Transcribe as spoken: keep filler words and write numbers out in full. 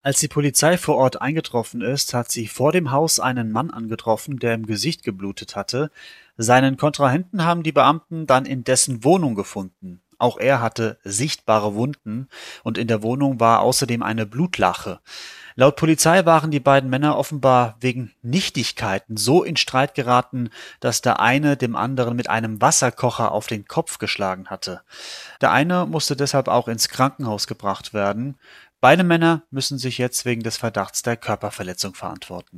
Als die Polizei vor Ort eingetroffen ist, hat sie vor dem Haus einen Mann angetroffen, der im Gesicht geblutet hatte. Seinen Kontrahenten haben die Beamten dann in dessen Wohnung gefunden. Auch er hatte sichtbare Wunden und in der Wohnung war außerdem eine Blutlache. Laut Polizei waren die beiden Männer offenbar wegen Nichtigkeiten so in Streit geraten, dass der eine dem anderen mit einem Wasserkocher auf den Kopf geschlagen hatte. Der eine musste deshalb auch ins Krankenhaus gebracht werden. Beide Männer müssen sich jetzt wegen des Verdachts der Körperverletzung verantworten.